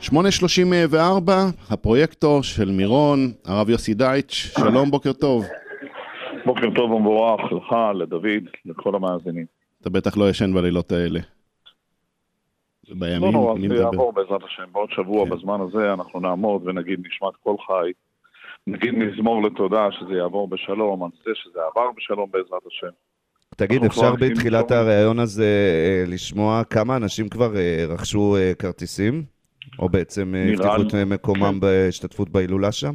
8:34, הפרויקטור של מירון, הרב יוסי דייטש, שלום, בוקר טוב. בוקר טוב ומבורך לך, לדוד, לכל המאזינים. אתה בטח לא ישן בלילות האלה. בימים, לא, זה יעבור בעזרת השם, בעוד שבוע בזמן הזה אנחנו נעמוד ונגיד נשמת כל חי, נגיד מזמור לתודה שזה יעבור בשלום, אני חושב שזה עבר בשלום בעזרת השם. תגיד, אפשר בתחילת הרעיון הזה לשמוע כמה אנשים כבר רכשו כרטיסים? או בעצם הבטיחו את מקומם בהשתתפות בהילולה שם?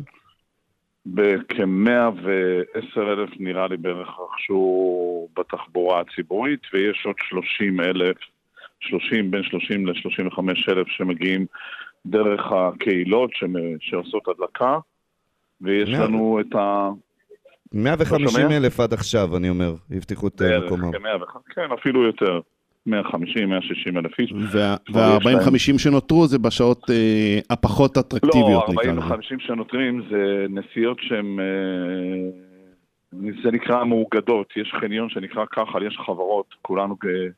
בכ-110,000 נראה לי בערך רכשו בתחבורה הציבורית, ויש עוד 30,000, בין 30 ל-35,000 שמגיעים דרך הקהילות שעושות הדלקה, ויש לנו את 150,000 עד עכשיו, אני אומר, הבטיחו את מקומם. כן, אפילו יותר. 150, 160,000 איש. וה-40-50 שנותרו זה בשעות הפחות אטרקטיביות. לא, 40-50 שנותרים זה נסיעות שהן, זה נקרא מאוגדות. יש חניון שנקרא ככה, יש חברות, כולנו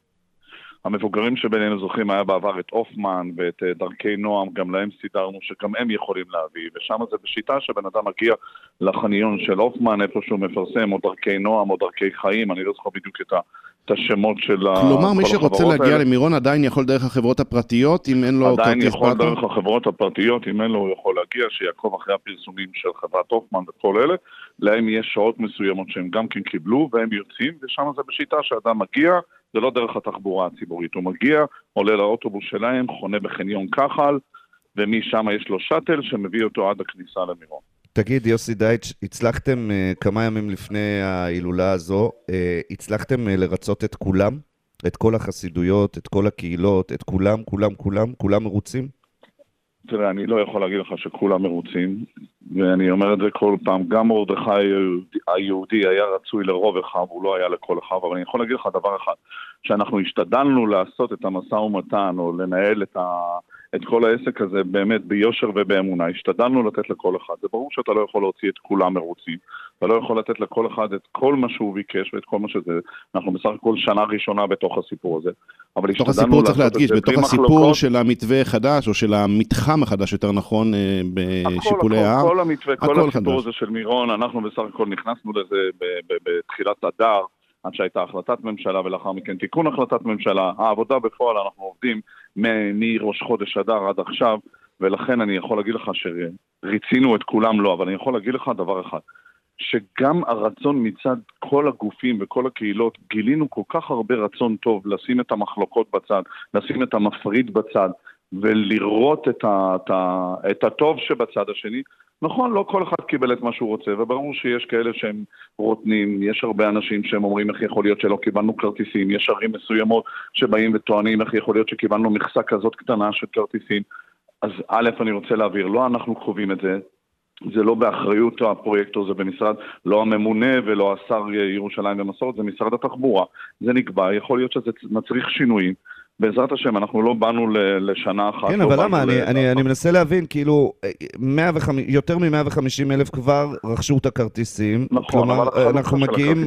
המבוגרים שבינינו זוכרים היה בעבר את אופמן ואת דרכי נועם, גם להם סידרנו שגם הם יכולים להביא, ושם זה בשיטה שבן אדם מגיע לחניון של אופמן, איפה שהוא מפרסם, או דרכי נועם או דרכי חיים, אני לא זוכר בדיוק את השמות של כל החברות האלה. כלומר, מי שרוצה להגיע למירון עדיין יכול דרך החברות הפרטיות, אם אין לו כרטיס פרטי? עדיין יכול דרך החברות הפרטיות, אם אין לו הוא יכול להגיע, שיעקוב אחרי הפרסומים של חברת אופמן וכל אלה, להם יש שעות מסוימות שהם גם כן קיבלו, והם יוצאים, ושם זה בשיטה שאדם מגיע, זה לא דרך התחבורה הציבורית, הוא מגיע, עולה לאוטובוס שלהם, חונה בחניון כחל, ומשם יש לו שטל שמביא אותו עד הכניסה למירון. תגיד, יוסי דייטש, הצלחתם כמה ימים לפני ההילולה הזו, הצלחתם לרצות את כולם? את כל החסידויות, את כל הקהילות, את כולם מרוצים? תראה, אני לא יכול להגיד לך שכולם מרוצים, ואני אומר את זה כל פעם, גם מרדכי היהודי היה רצוי לרוב אחד, הוא לא היה לכל אחד, אבל אני יכול להגיד לך דבר אחד, שאנחנו השתדלנו לעשות את המשא ומתן, או לנהל את כל העסק הזה באמת ביושר ובאמונה, השתדלנו לתת לכל אחד, זה ברור שאתה לא יכול להוציא את כולם מרוצים, אתה לא יכול לתת לכל אחד את כל מה שהוא ביקש ואת כל מה שזה, אנחנו בסך הכל שנה ראשונה בתוך הסיפור הזה. בתוך הסיפור צריך להדגיש, בתוך הסיפור של המתווה החדש, או של המתחם החדש יותר נכון, בשיפולי ההר. כל המתווה, כל הסיפור הזה של מירון, אנחנו בסך הכל נכנסנו לזה בתחילת הדר, עד שהייתה החלטת ממשלה ולאחר מכן תיקון החלטת ממשלה. העבודה בפועל אנחנו עובדים מראש חודש אדר עד עכשיו, ולכן אני יכול להגיד לך שריצינו את כולם לא, אבל אני יכול להגיד לך דבר אחד, שגם הרצון מצד כל הגופים וכל הקהילות, גילינו כל כך הרבה רצון טוב לשים את המחלוקות בצד, לשים את המפריד בצד, ולראות את הטוב שבצד השני. נכון, לא כל אחד קיבל את מה שהוא רוצה, וברור שיש כאלה שהם רוטנים, יש הרבה אנשים שהם אומרים איך יכול להיות שלא קיבלנו כרטיסים, יש ערים מסוימות שבאים וטוענים איך יכול להיות שקיבלנו מכסה כזאת קטנה של כרטיסים. אז א', אני רוצה להעביר, לא אנחנו קובעים את זה, זה לא באחריות הפרויקטור, זה במשרד, לא הממונה ולא השר ירושלים ומסורת, זה משרד התחבורה, זה נקבע, יכול להיות שזה מצריך שינויים, בעזרת השם, אנחנו לא באנו לשנה אחת. כן, אבל למה? אני מנסה להבין, כאילו, יותר מ-150,000 כבר רכשו את הכרטיסים. נכון, אבל אנחנו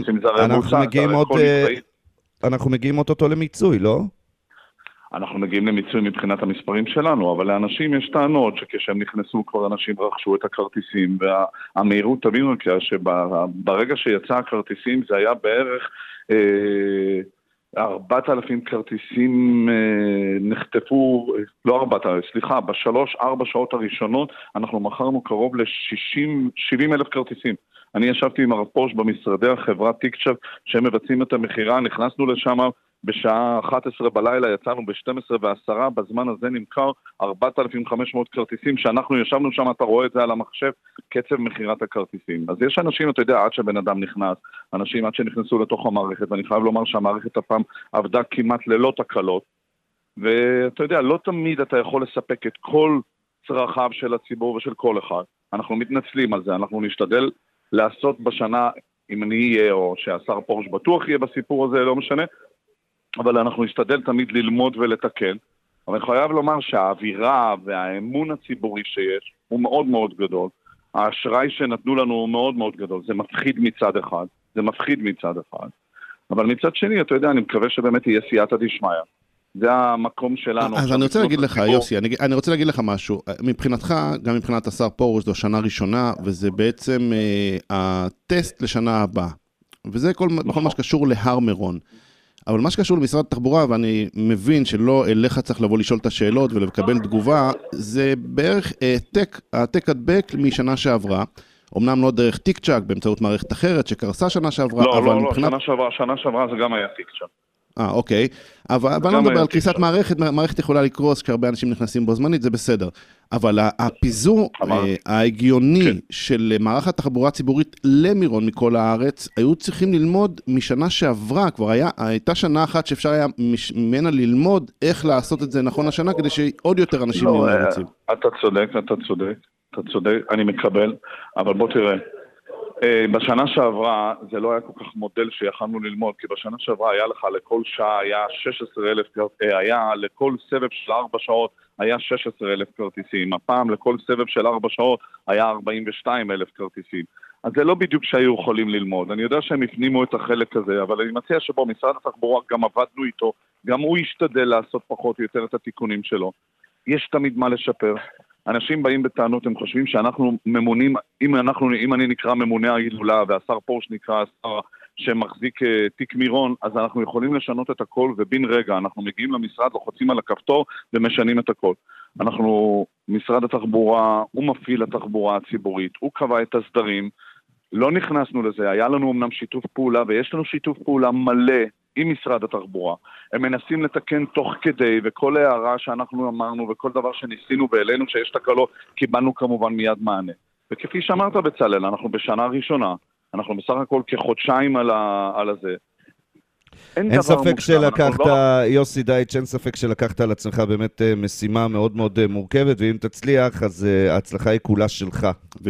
מגיעים אותו למיצוי, לא? אנחנו מגיעים למיצוי מבחינת המספרים שלנו, אבל לאנשים יש טענות שכשהם נכנסו כבר אנשים רכשו את הכרטיסים, והמהירות תבינו שברגע שיצא הכרטיסים זה היה בערך 4,000 כרטיסים נחטפו, לא 4,000, סליחה, ב3-4 שעות הראשונות אנחנו מכרנו קרוב ל-70,000 כרטיסים. אני ישבתי עם הרב פורש במשרדי החברת טיקצ'ר שהם מבצעים את המחירה, נכנסנו לשם בשעה 11 בלילה, יצאנו ב-12:10, בזמן הזה נמכר 4,500 כרטיסים, שאנחנו ישבנו שם, אתה רואה את זה על המחשב, קצב מחירת הכרטיסים. אז יש אנשים, אתה יודע, עד שבן אדם נכנס, אנשים עד שנכנסו לתוך המערכת, ואני חייב לומר שהמערכת הפעם עבדה כמעט ללא תקלות, ואתה יודע, לא תמיד אתה יכול לספק את כל צרכיו של הציבור ושל כל אחד. אנחנו מתנצלים על זה, אנחנו נשתדל לעשות בשנה, אם אני אהיה, או שהשר פורש בטוח יהיה בסיפור הזה, לא משנה, אבל אנחנו נשתדל תמיד ללמוד ולתקן. אבל אני חייב לומר שהאווירה והאמון הציבורי שיש הוא מאוד מאוד גדול. האשראי שנתנו לנו הוא מאוד מאוד גדול. זה מפחיד מצד אחד. אבל מצד שני, אתה יודע, אני מקווה שבאמת יהיה סייעתא דשמיא. זה המקום שלנו. אז אני רוצה להגיד לך, יוסי, אני רוצה להגיד לך משהו. מבחינתך, גם מבחינת השר פרוש, זו שנה ראשונה, וזה בעצם הטסט לשנה הבאה. וזה כל מה שקשור להר מירון. אבל מה שקשור למשרד התחבורה, ואני מבין שלא אליך צריך לבוא לשאול את השאלות ולקבל תגובה, זה בערך העתק הדבק משנה שעברה. אמנם לא דרך טיק צ'ק, באמצעות מערכת אחרת שקרסה שנה שעברה. לא, שנה שעברה זה גם היה טיק צ'ק. אוקיי, אבל אני לא מדבר על קריסת מערכת, מערכת יכולה לקרוס כשהרבה אנשים נכנסים בו זמנית, זה בסדר. אבל הפיזור ההגיוני של מערכת התחבורה הציבורית למירון מכל הארץ, היו צריכים ללמוד משנה שעברה, כבר הייתה שנה אחת שאפשר היה ממנה ללמוד איך לעשות את זה נכון השנה, כדי שעוד יותר אנשים יהיו מרוצים. אתה צודק, אני מקבל, אבל בוא תראה. בשנה שעברה זה לא היה כל כך מודל שיכלנו ללמוד, כי בשנה שעברה היה לך לכל שעה היה 16,000, היה לכל סבב של 4 שעות היה 16,000 כרטיסים, הפעם לכל סבב של 4 שעות היה 42,000 כרטיסים. אז זה לא בדיוק שהיו יכולים ללמוד, אני יודע שהם הפנימו את החלק הזה, אבל אני מציע שבו משרד התחבורה גם עבדנו איתו, גם הוא ישתדל לעשות פחות או יותר את התיקונים שלו. יש תמיד מה לשפר. אנשים באים בטענות, הם חושבים שאנחנו ממונים, אם אני נקרא ממונה ההילולה והשר פורש נקרא השר שמחזיק תיק מירון, אז אנחנו יכולים לשנות את הכל, ובין רגע אנחנו מגיעים למשרד, לוחצים על הכפתור ומשנים את הכל. משרד התחבורה, הוא מפעיל התחבורה הציבורית, הוא קבע את הסדרים, לא נכנסנו לזה, היה לנו אמנם שיתוף פעולה, ויש לנו שיתוף פעולה מלא עם משרד התחבורה. הם מנסים לתקן תוך כדי, וכל הערה שאנחנו אמרנו, וכל דבר שניסינו ואלינו שיש תקלות, קיבלנו כמובן מיד מענה. וכפי שאמרת בצלאל, אנחנו בשנה ראשונה, אנחנו בסך הכל כחודשיים על הזה. אין ספק שלקחת, יוסי דייטש, אין ספק שלקחת על עצמך באמת משימה מאוד מאוד מורכבת, ואם תצליח, אז ההצלחה היא כולה שלך.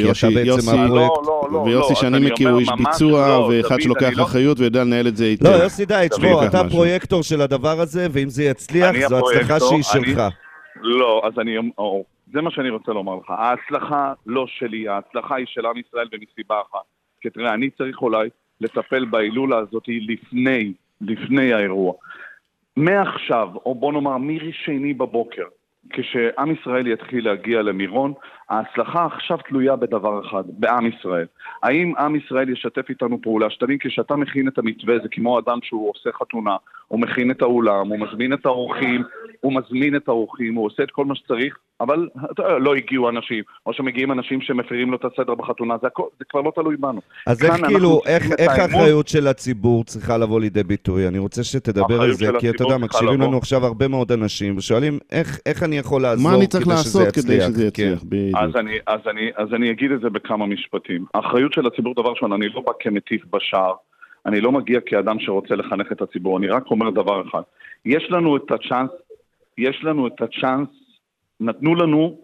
ויוסי שאני מכיר, הוא איש ביצוע, ואחד שלוקח אחריות ויודע לנהל את זה איתו. לא, יוסי דייטש, בוא, אתה פרויקטור של הדבר הזה, ואם זה יצליח, זו הצלחה שהיא שלך. לא, אז זה מה שאני רוצה לומר לך. ההצלחה לא שלי, ההצלחה היא של עם ישראל במסיבה אחת. כי תראה, אני צריך אולי לטפל בהילולה הזאת לפני האירוע. מעכשיו, או בוא נאמר משני בבוקר, כשעם ישראל יתחיל להגיע למירון, ההצלחה עכשיו תלויה בדבר אחד, בעם ישראל. האם עם ישראל ישתף איתנו פעולה? שתבין, כשאתה מכין את המתווה, זה כמו אדם שהוא עושה חתונה, הוא מכין את האולם, הוא מזמין את האורחים, הוא עושה את כל מה שצריך, אבל לא הגיעו אנשים, או שמגיעים אנשים שמפרים לו את הסדר בחתונה, זה כבר לא תלוי בנו. אז איך האחריות של הציבור צריכה לבוא לידי ביטוי? אני רוצה שתדבר על זה, כי אתה יודע, מקשיבים לנו עכשיו הרבה מאוד אנשים, ושואלים איך אני יכול לעזור כדי שזה יצליח. אז אני אגיד את זה בכמה משפטים. האחריות של הציבור, דבר שונה, אני לא בא כמטיף בשער, אני לא מגיע כאדם שרוצה לחנך את הציבור, אני רק אומר דבר אחד. יש לנו את הצ'אנס, נתנו לנו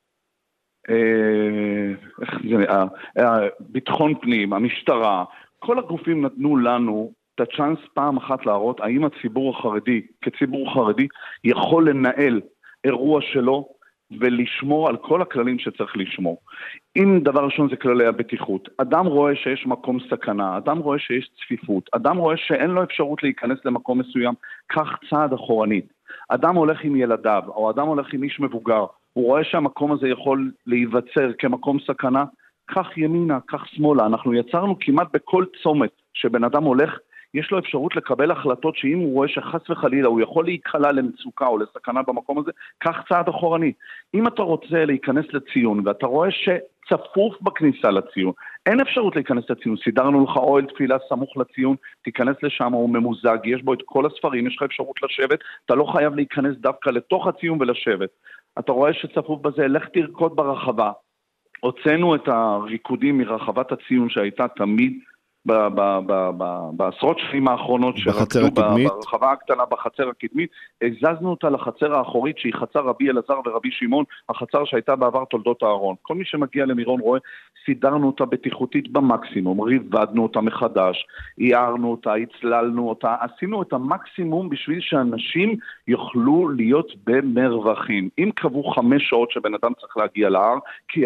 ביטחון פנים, המשטרה, כל הגופים נתנו לנו את הצ'אנס פעם אחת להראות האם הציבור החרדי, כציבור חרדי, יכול לנהל אירוע שלו ולשמור על כל הכללים שצריך לשמור. אם דבר ראשון זה כללי הבטיחות, אדם רואה שיש מקום סכנה, אדם רואה שיש צפיפות, אדם רואה שאין לו אפשרות להיכנס למקום מסוים, כך צעד אחורנית. אדם הולך עם ילדיו, או אדם הולך עם איש מבוגר, הוא רואה שהמקום הזה יכול להיווצר כמקום סכנה, כך ימינה, כך שמאלה. אנחנו יצרנו כמעט בכל צומת שבן אדם הולך, יש לו אפשרות לקבל החלטות שאם הוא רואה שחס וחלילה הוא יכול להיקלע למצוקה או לסכנה במקום הזה, כך צעד אחורני. אם אתה רוצה להיכנס לציון ואתה רואה שצפוף בכניסה לציון, אין אפשרות להיכנס לציון, סידרנו לך אוהל תפילה סמוך לציון, תיכנס לשם, הוא ממוזג, יש בו את כל הספרים, יש לך אפשרות לשבת, אתה לא חייב להיכנס דווקא לתוך הציון ולשבת. אתה רואה שצפוף בזה, לך תרקוד ברחבה. הוצאנו את הריקודים מרחבת הציון שהייתה תמיד בעשרות שנים האחרונות שרקדו ברחבה הקטנה בחצר הקדמית, הזזנו אותה לחצר האחורית שהיא חצר רבי אלעזר ורבי שמעון, החצר שהייתה בעבר תולדות הארון. כל מי שמגיע למירון רואה, סידרנו אותה בטיחותית במקסימום, ריבדנו אותה מחדש, הערנו אותה, הצללנו אותה, עשינו את המקסימום בשביל שאנשים יוכלו להיות במרווחים. אם קבעו 5 שעות שבן אדם צריך להגיע להר,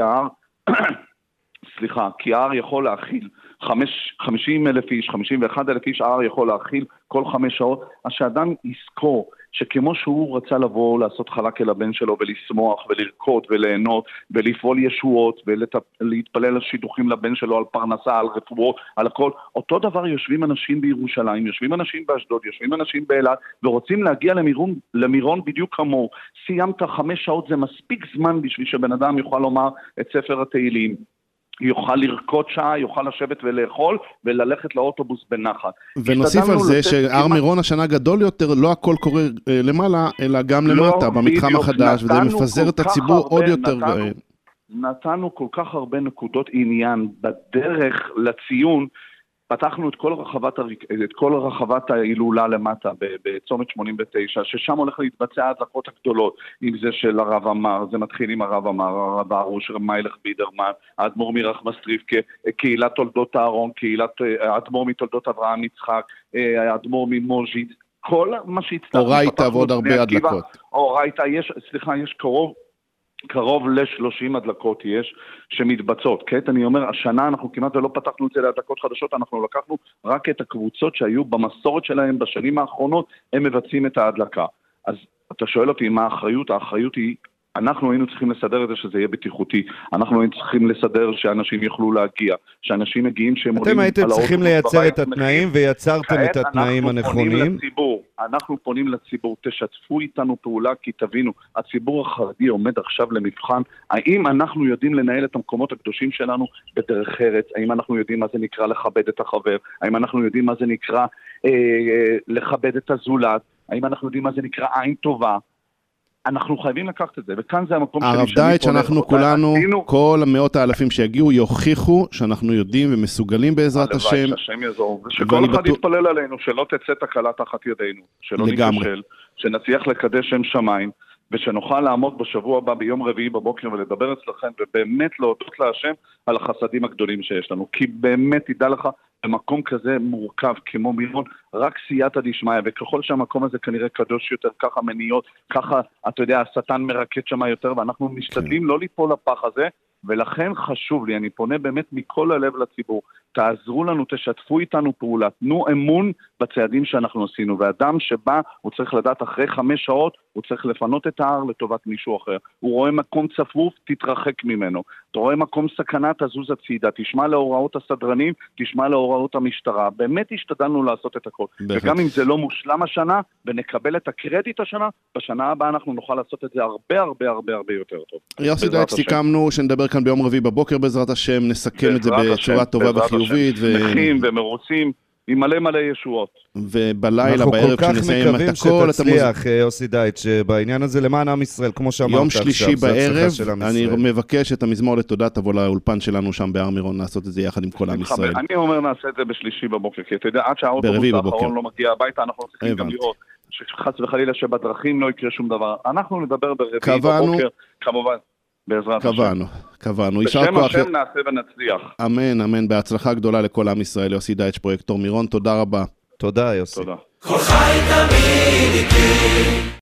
כי ההר יכול להכיל 50,000 איש, 51,000 איש, ההר יכול להכיל כל 5 שעות, אז שאדם יזכור שכמו שהוא רצה לבוא לעשות חלק אל הבן שלו ולשמוח ולרקוד וליהנות ולפעול ישועות ולהתפלל על שידוכים לבן שלו, על פרנסה, על רפואות, על הכל, אותו דבר יושבים אנשים בירושלים, יושבים אנשים באשדוד, יושבים אנשים באילת ורוצים להגיע למירון בדיוק כמוהו. סיימת 5 שעות, זה מספיק זמן בשביל שבן אדם יוכל לומר את ספר התהילים, יוכל לרקוד שעה, יוכל לשבת ולאכול וללכת לאוטובוס בנחת. ונוסיף על זה שהר מירון השנה גדול יותר, לא הכל קורה למעלה, אלא גם למטה, במתחם החדש, וזה מפזר את הציבור עוד יותר. נתנו כל כך הרבה נקודות עניין בדרך לציון, פתחנו את כל רחבת ההילולה למטה בצומת 89, ששם הולך להתבצע ההדלקות הגדולות, אם זה של הרב אמר, זה מתחיל עם הרב אמר, הרב ארוש, מיילך בידרמן, האדמו"ר מרחמה סטריפקה, קהילת תולדות הארון, האדמו"ר מתולדות אברהם יצחק, האדמו"ר ממוז'יד, כל מה שהצטרף. אורייתא ועוד הרבה הדלקות. אורייתא, יש קרוב ל-30 הדלקות יש שמתבצעות. כעת אני אומר, השנה אנחנו כמעט ולא פתחנו את זה להדלקות חדשות, אנחנו לקחנו רק את הקבוצות שהיו במסורת שלהם בשנים האחרונות, הם מבצעים את ההדלקה. אז אתה שואל אותי מה האחריות? האחריות היא, אנחנו היינו צריכים לסדר את זה שזה יהיה בטיחותי, אנחנו היינו צריכים לסדר שאנשים יוכלו להגיע, שאנשים מגיעים שהם עולים על האוטובוס. אתם הייתם צריכים לייצר את התנאים ויצרתם את התנאים הנכונים. אנחנו פונים לציבור, תשתפו איתנו פעולה, כי תבינו, הציבור החרדי עומד עכשיו למבחן, האם אנחנו יודעים לנהל את המקומות הקדושים שלנו בדרך ארץ, האם אנחנו יודעים מה זה נקרא לכבד את החבר, האם אנחנו יודעים מה זה נקרא לכבד את הזולת, האם אנחנו יודעים מה זה נקרא עין טובה, אנחנו חייבים לקחת את זה, וכאן זה המקום הרב דייט שאנחנו כולנו, כל המאות האלפים שיגיעו, יוכיחו שאנחנו יודעים ומסוגלים בעזרת השם. הלוואי שהשם יעזור, ושכל אחד יתפלל עלינו, שלא תצא תקלה תחת ידינו, שלא ניכשל, שנצליח לקדש שם שמיים, ושנוכל לעמוד בשבוע הבא ביום רביעי בבוקר ולדבר אצלכם, ובאמת להודות להשם על החסדים הגדולים שיש לנו, כי באמת תדע לך, במקום כזה מורכב כמו מירון, רק סייעתא דשמיא, וככל שהמקום הזה כנראה קדוש יותר, ככה מניות, ככה, אתה יודע, השטן מרקד שם יותר, ואנחנו משתדלים לא ליפול לפח הזה, ולכן חשוב לי, אני פונה באמת מכל הלב לציבור, תעזרו לנו, תשתפו איתנו פעולה, תנו אמון בצעדים שאנחנו עשינו, ואדם שבא, הוא צריך לדעת אחרי 5 שעות, הוא צריך לפנות את ההר לטובת מישהו אחר. הוא רואה מקום צפוף, תתרחק ממנו. אתה רואה מקום סכנה, תזוז הצידה, תשמע להוראות הסדרנים, תשמע להוראות המשטרה. באמת השתדלנו לעשות את הכל. וגם אם זה לא מושלם השנה, ונקבל את הקרדיט השנה, בשנה הבאה אנחנו נוכל לעשות את זה הרבה הרבה הרבה הרבה יותר טוב. יוסי דייט, סיכמנו שנדבר כאן ביום רביעי בבוקר בעזרת השם, נסכם את זה בצורה טובה וחיובית. שמחים ומרוצים. עם מלא ישועות. ובלילה, בערב, כשנסיים את הכל, אנחנו כל כך מקווים שתצליח, יוסי דייט, שבעניין הזה למען עם ישראל, כמו שאמרת יום שלישי בערב, אני מבקש את המזמור לתודה, תבוא לאולפן שלנו שם בהר מירון, לעשות את זה יחד עם כל עם ישראל. אני אומר, נעשה את זה בשלישי בבוקר, כי אתה יודע, עד שהאוטובוס האחרון לא מגיע הביתה, אנחנו צריכים גם לראות, שחס וחלילה שבדרכים לא יקרה שום דבר. אנחנו נדבר ברביעי בבוקר, כמובן. קבענו. בשם השם נעשה ונצליח. אמן, אמן. בהצלחה גדולה לכל עם ישראל. יוסי דייט, פרויקטור מירון, תודה רבה. תודה, יוסי. תודה. כל חי תמיד איתי.